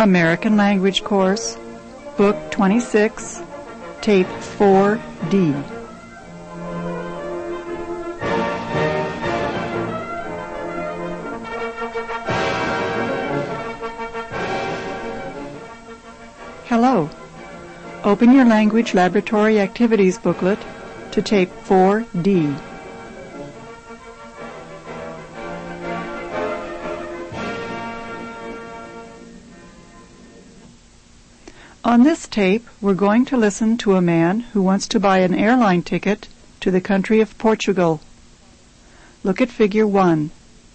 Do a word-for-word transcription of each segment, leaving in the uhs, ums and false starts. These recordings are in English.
American Language Course, Book twenty-six, Tape four D. Hello. Open your Language Laboratory Activities booklet to Tape four D. On this tape, we're going to listen to a man who wants to buy an airline ticket to the country of Portugal. Look at Figure one.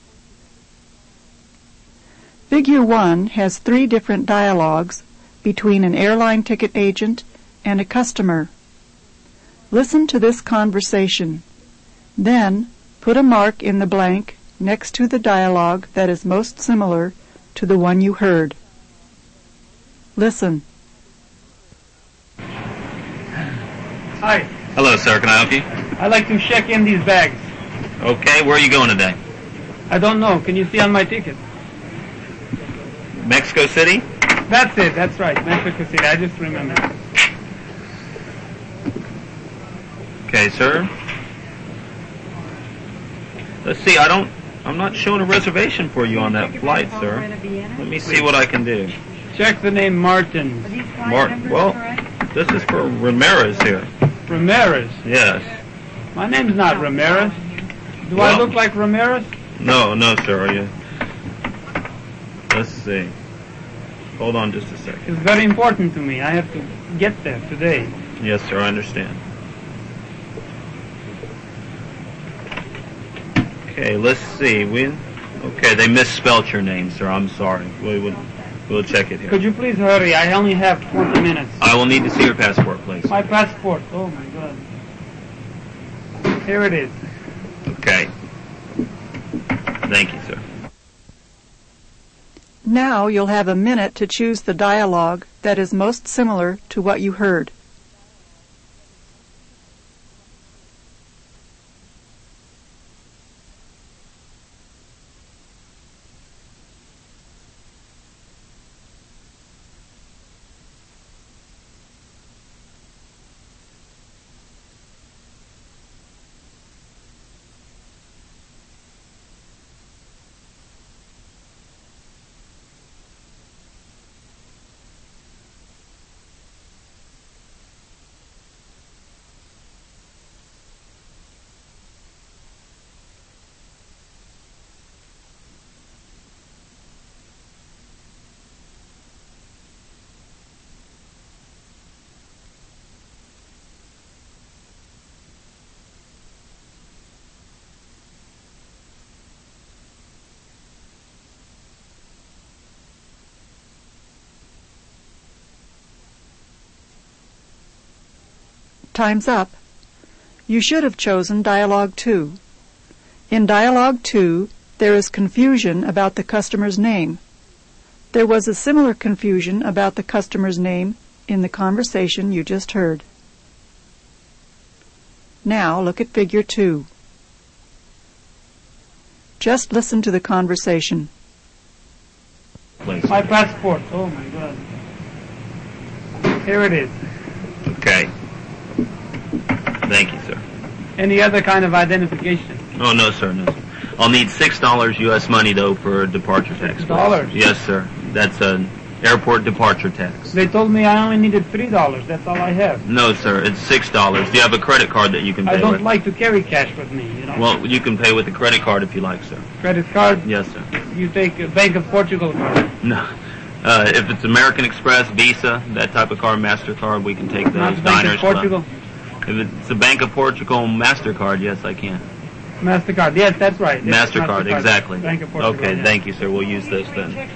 Figure one has three different dialogues between an airline ticket agent and a customer. Listen to this conversation. Then, put a mark in the blank next to the dialogue that is most similar to the one you heard. Listen. Hi. Hello, sir. Can I help you? I'd like to check in these bags. Okay. Where are you going today? I don't know. Can you see on my ticket? Mexico City? That's it. That's right. Mexico City. I just remember. Okay, sir. Let's see. I don't... I'm not showing a reservation for you on that flight, sir. Let me see what I can do. Check the name Martin. Martin. Well, this is for Ramirez here. Ramirez? Yes. My name's not Ramirez. Do Well, I look like Ramirez? No, no, sir. Are you? Let's see. Hold on just a second. It's very important to me. I have to get there today. Yes, sir. I understand. Okay, let's see. We okay. They misspelt your name, sir. I'm sorry. We will we'll check it here. Could you please hurry? I only have twenty minutes. I will need to see your passport, please. My passport. Oh my God. Here it is. Okay. Thank you, sir. Now you'll have a minute to choose the dialogue that is most similar to what you heard. Time's up. You should have chosen Dialogue two. In Dialogue two, there is confusion about the customer's name. There was a similar confusion about the customer's name in the conversation you just heard. Now look at Figure two. Just listen to the conversation. My passport. Oh my God. Here it is. Okay. Thank you, sir. Any other kind of identification? Oh, no, sir, no, sir. I'll need six dollars U S money, though, for departure tax. Six dollars? Yes, sir. That's an airport departure tax. They told me I only needed three dollars. That's all I have. No, sir. It's six dollars. Do you have a credit card that you can pay I don't with? like to carry cash with me, you know. Well, you can pay with a credit card if you like, sir. Credit card? Yes, sir. You take a Bank of Portugal card? No. Uh, if it's American Express, Visa, that type of card, MasterCard, we can take those. Not Bank Diners of Portugal? Club. If it's a Bank of Portugal MasterCard, yes, I can. MasterCard, yes, that's right. Yes, MasterCard, MasterCard, exactly. Bank of Portugal, okay, yes. Thank you, sir. We'll use this then.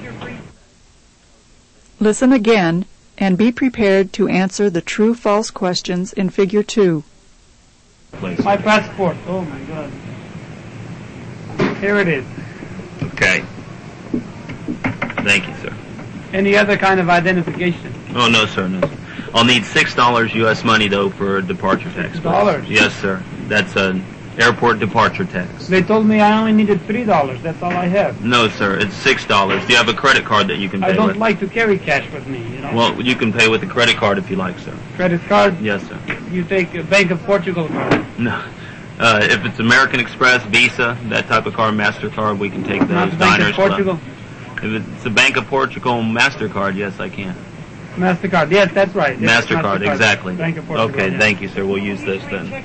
Listen again and be prepared to answer the true-false questions in Figure two. Please. My passport. Oh, my God. Here it is. Okay. Thank you, sir. Any other kind of identification? Oh, no, sir, no, sir. I'll need six dollars U S money, though, for departure tax. Six dollars? Yes, sir. That's an Airport departure tax. They told me I only needed three dollars. That's all I have. No, sir. It's six dollars. Do you have a credit card that you can pay I don't with? like to carry cash with me, you know. Well, you can pay with a credit card if you like, sir. Credit card? Yes, sir. You take a Bank of Portugal card. No. Uh, if it's American Express, Visa, that type of card, MasterCard, we can take those. Not the Bank Diners of Portugal? Club. If it's a Bank of Portugal MasterCard, yes, I can. MasterCard. Yes, that's right. Yes, MasterCard, MasterCard, exactly. Bank of Portugal. Okay, yes. thank you, sir. We'll use this then.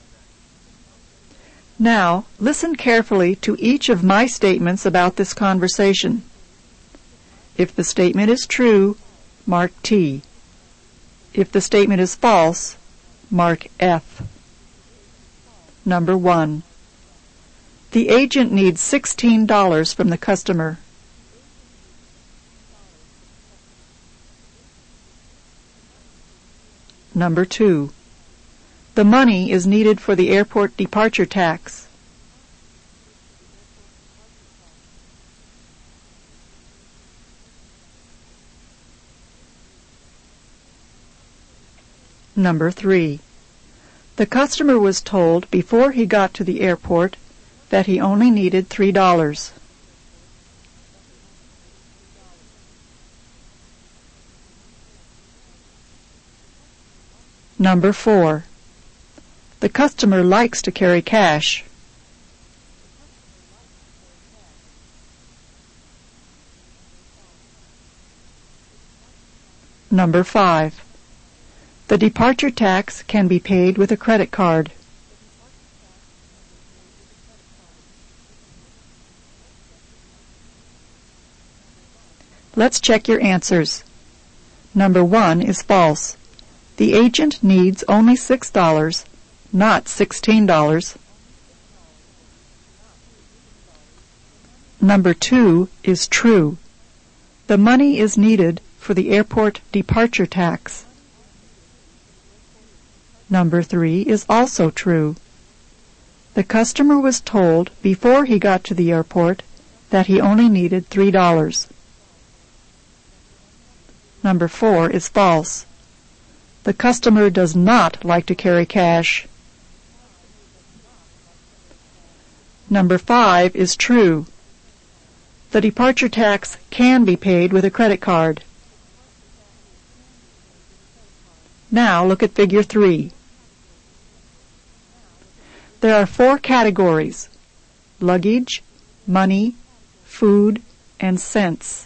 Now, listen carefully to each of my statements about this conversation. If the statement is true, mark T. If the statement is false, mark F. Number one. The agent needs sixteen dollars from the customer. Number two. The money is needed for the airport departure tax. Number three. The customer was told before he got to the airport that he only needed three dollars. Number four. The customer likes to carry cash. Number five. The departure tax can be paid with a credit card. Let's check your answers. Number one is false. The agent needs only six dollars, not sixteen dollars. Number two is true. The money is needed for the airport departure tax. Number three is also true. The customer was told before he got to the airport that he only needed three dollars. Number four is false. The customer does not like to carry cash. Number five is true. The departure tax can be paid with a credit card. Now look at figure three. There are four categories: luggage, money, food, and cents.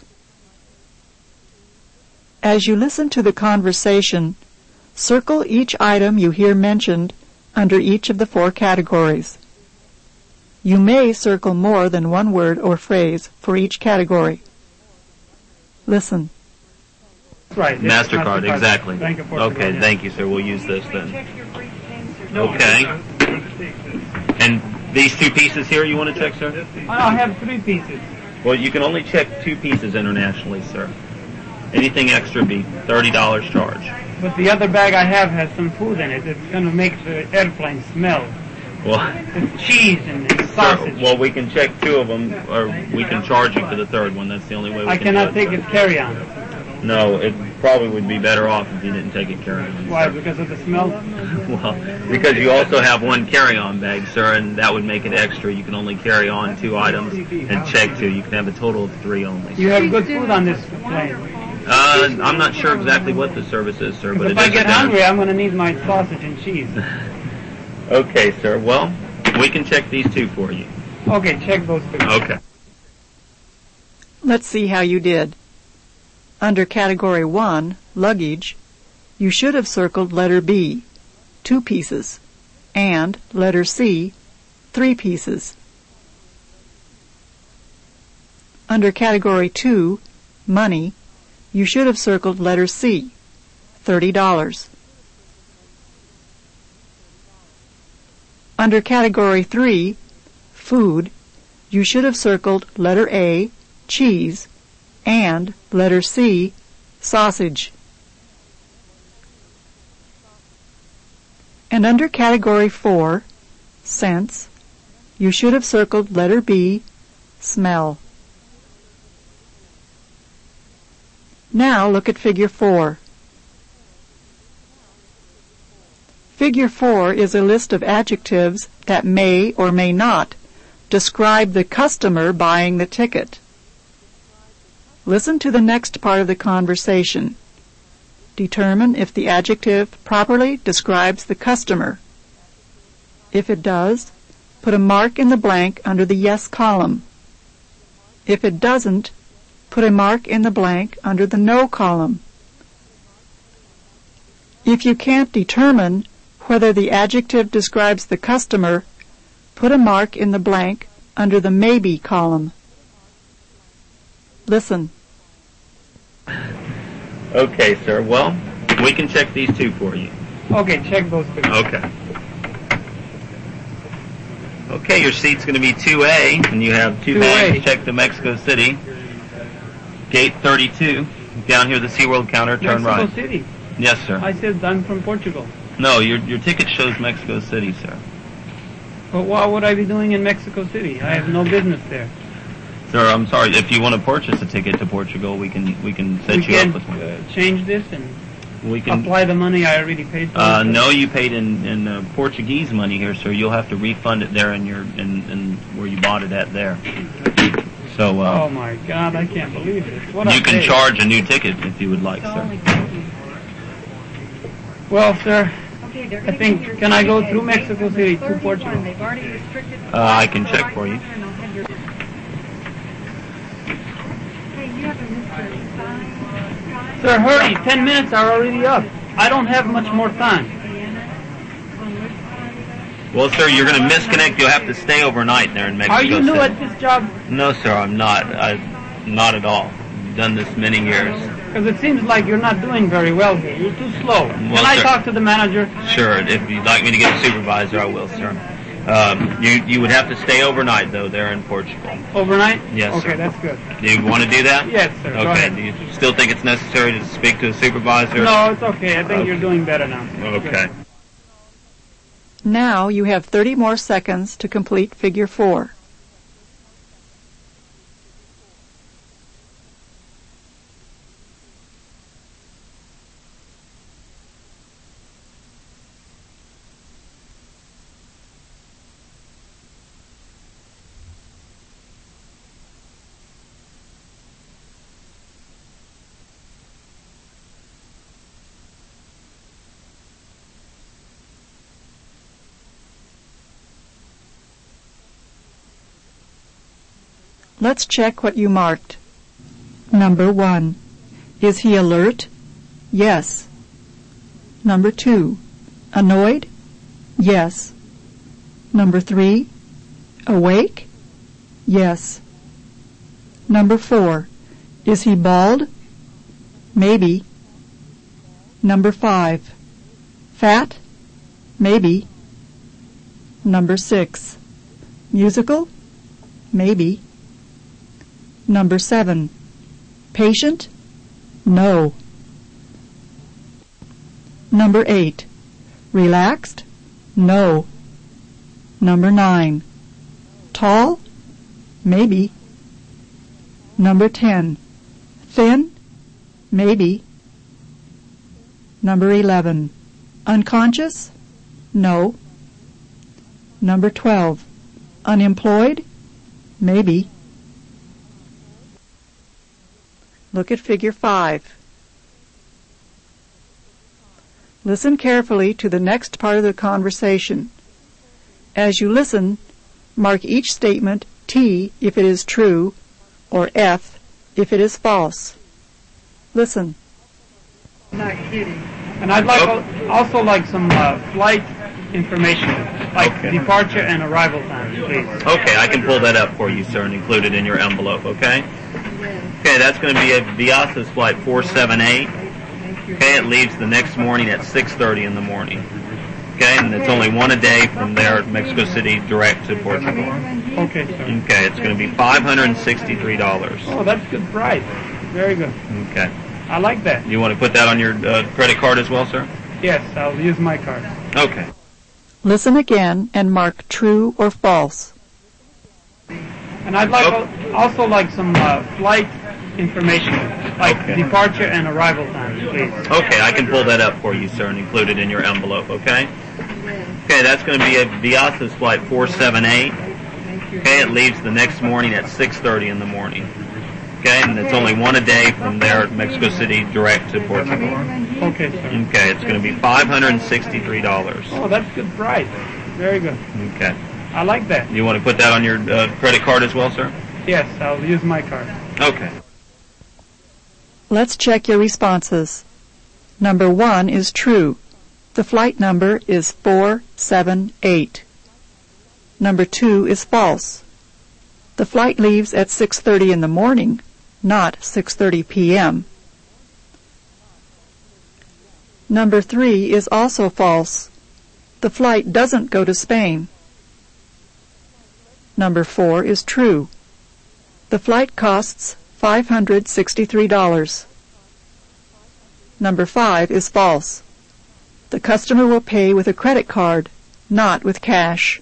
As you listen to the conversation, circle each item you hear mentioned under each of the four categories. You may circle more than one word or phrase for each category. Listen. Right. yes, MasterCard, exactly. Bank of Portugal, Okay, yes. thank you, sir. We'll use this then. Okay. And these two pieces here you want to check, sir? I have three pieces. Well, you can only check two pieces internationally, sir. Anything extra be thirty dollars charge. But the other bag I have has some food in it. It's going to make the airplane smell. Well, It's cheese and it's sir, sausage. well, we can check two of them, or we can charge you for the third one. That's the only way we I can cannot do it, take sir. it carry-on. No, it probably would be better off if you didn't take it carry-on. Why? sir. Because of the smell? Well, because you also have one carry-on bag, sir, and that would make it extra. You can only carry on two items and check two. You can have a total of three only. You have good food on this plane. Uh, I'm not sure exactly what the service is, sir, but If it I is get a hungry, I'm going to need my sausage and cheese. Okay, sir. Well, we can check these two for you. Okay, check those two. Okay. Let's see how you did. Under Category one, luggage, you should have circled letter B, two pieces, and letter C, three pieces. Under Category two, money, you should have circled letter C, thirty dollars. Under Category three, food, you should have circled letter A, cheese, and letter C, sausage. And under Category four, cents, you should have circled letter B, smell. Now look at Figure four. Figure four is a list of adjectives that may or may not describe the customer buying the ticket. Listen to the next part of the conversation. Determine if the adjective properly describes the customer. If it does, put a mark in the blank under the yes column. If it doesn't, put a mark in the blank under the no column. If you can't determine whether the adjective describes the customer, put a mark in the blank under the maybe column. Listen. Okay, sir. Well, we can check these two for you. Okay, check those two. Okay. Okay, your seat's going to be two A, and you have two, two bags A. checked to Mexico City. Gate thirty-two. Down here, the SeaWorld counter, turn Mexico right. City. Yes, sir. I said I'm from Portugal. No, your your ticket shows Mexico City, sir. But what would I be doing in Mexico City? I have no business there. Sir, I'm sorry. If you want to purchase a ticket to Portugal, we can we can set we you can up with one. uh, change this and We can. apply the money I already paid for. Uh, it? no, you paid in in uh, Portuguese money here, sir. You'll have to refund it there in your in, in where you bought it at there. So uh, Oh my God, I can't believe this. What you a can day. charge a new ticket if you would like, sir. Well, sir, Okay, they're I gonna think, give you can I go your through ticket Mexico number City to thirty-one. Portugal? They've already restricted the Uh, I flight, can so check right for you. there, and I'll have your- Hey, you have a Mister Stein? Sir, hurry! Ten minutes are already up. I don't have much more time. Well, sir, you're going to misconnect. You'll have to stay overnight there in Mexico Are you new City. at this job? No, sir, I'm not. I, not at all. I've done this many years. Because it seems like you're not doing very well here. You're too slow. Can Well, I sir- talk to the manager? Sure, if you'd like me to get a supervisor, I will, sir. Um, you you would have to stay overnight, though, there in Portugal. Overnight? Yes, Okay, sir. that's good. Do you want to do that? Yes, sir. Go Okay. ahead. Do you still think it's necessary to speak to a supervisor? No, it's okay. I think Okay. you're doing better now. Okay. Now you have thirty more seconds to complete Figure four. Let's check what you marked. Number one. Is he alert? Yes. Number two. Annoyed? Yes. Number three. Awake? Yes. Number four. Is he bald? Maybe. Number five. Fat? Maybe. Number six. Musical? Maybe. Number seven. Patient? No. Number eight. Relaxed? No. Number nine. Tall? Maybe. Number ten. Thin? Maybe. Number eleven. Unconscious? No. Number twelve. Unemployed? Maybe. Look at Figure five. Listen carefully to the next part of the conversation. As you listen, mark each statement T if it is true, or F if it is false. Listen. Not kidding. And I'd like Oh. al- also like some uh, flight information, like Okay. departure and arrival time, please. Okay, I can pull that up for you, sir, and include it in your envelope, okay? Yes. Okay, that's going to be a Viasas flight four seven eight. Thank you. Okay, it leaves the next morning at six thirty in the morning. Okay, and it's only one a day from there, Mexico City, direct to Portugal. Okay, sir. Okay, it's going to be five hundred sixty-three dollars. Oh, that's good price. Very good. Okay. I like that. You want to put that on your uh, credit card as well, sir? Yes, I'll use my card. Okay. Listen again and mark true or false. And I'd like Oh. al- also like some uh, flight information, like Okay. departure and arrival time, please. Okay, I can pull that up for you, sir, and include it in your envelope, okay? Okay, that's going to be a Viasys flight four seven eight. Okay, it leaves the next morning at six thirty in the morning. Okay, and it's only one a day from there at Mexico City direct to Portugal. Okay, sir. Okay, it's going to be five hundred sixty-three dollars. Oh, that's good price. Very good. Okay. I like that. You want to put that on your uh, credit card as well, sir? Yes, I'll use my card. Okay. Let's check your responses. Number one is true. The flight number is four seven eight. Number two is false. The flight leaves at six thirty in the morning, not six thirty p.m. Number three is also false. The flight doesn't go to Spain. Number four is true. The flight costs five hundred sixty-three dollars. Number five is false. The customer will pay with a credit card, not with cash.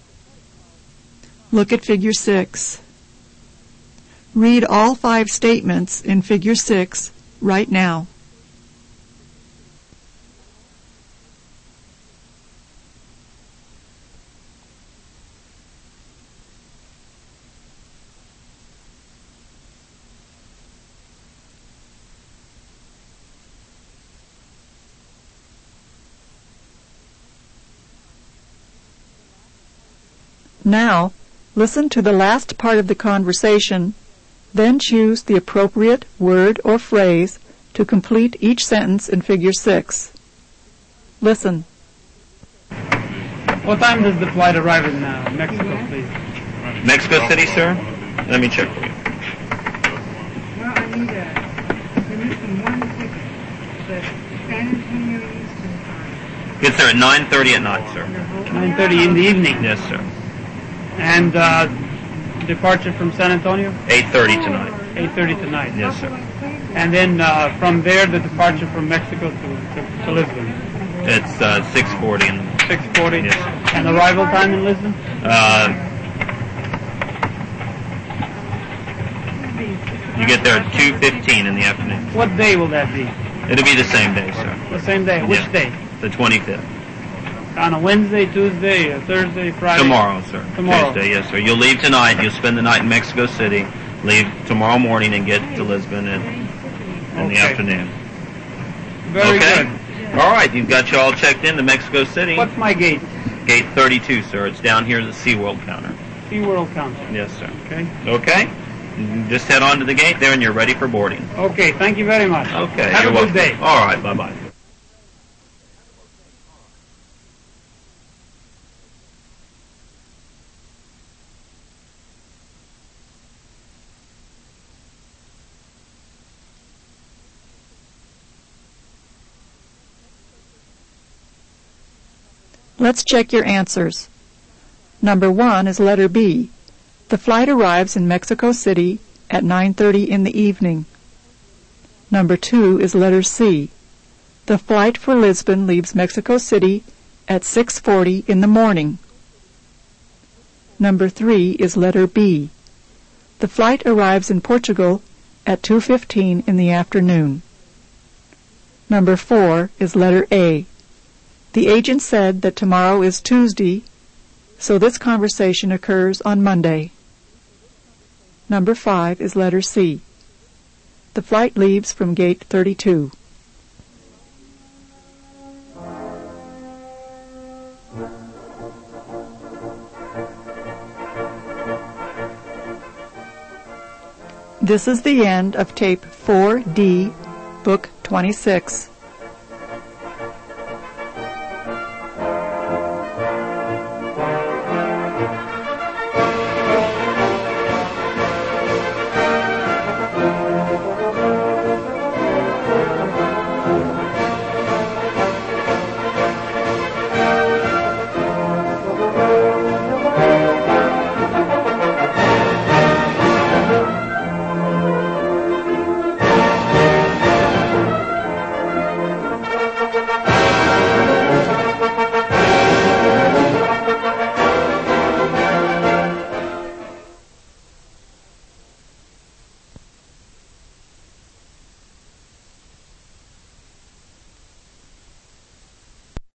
Look at Figure six. Read all five statements in Figure six right now. Now, listen to the last part of the conversation, then choose the appropriate word or phrase to complete each sentence in Figure six. Listen. What time does the flight arrive in uh, Mexico, please? Mexico City, sir? Let me check for you. Well, I need a, there must be one ticket. The San Antonio Eastern Time. Gets there at nine thirty at night, sir. nine thirty in the evening. Yes, sir. And uh, departure from San Antonio? eight thirty tonight. eight thirty tonight. Yes, sir. And then uh, from there, the departure from Mexico to, to, to Lisbon? It's uh, six forty in the morning. six forty? Yes, sir. And arrival time in Lisbon? Uh, you get there at two fifteen in the afternoon. What day will that be? It'll be the same day, sir. The same day? Which Yeah. day? The twenty-fifth. On a Wednesday, Tuesday, a Thursday, Friday? Tomorrow, sir. Tomorrow. Tuesday, yes, sir. You'll leave tonight. You'll spend the night in Mexico City. Leave tomorrow morning and get to Lisbon in, in the Okay. afternoon. Very okay? good. All right. You've got you all checked in to Mexico City. What's my gate? Gate thirty-two, sir. It's down here at the SeaWorld counter. SeaWorld counter. Yes, sir. Okay. Okay? You just head on to the gate there and you're ready for boarding. Okay, thank you very much. Okay. Have you're a welcome. good day. All right. Bye-bye. Let's check your answers. Number one is letter B. The flight arrives in Mexico City at nine thirty in the evening. Number two is letter C. The flight for Lisbon leaves Mexico City at six forty in the morning. Number three is letter B. The flight arrives in Portugal at two fifteen in the afternoon. Number four is letter A. The agent said that tomorrow is Tuesday, so this conversation occurs on Monday. Number five is letter C. The flight leaves from gate thirty-two. This is the end of tape four D, book twenty-six.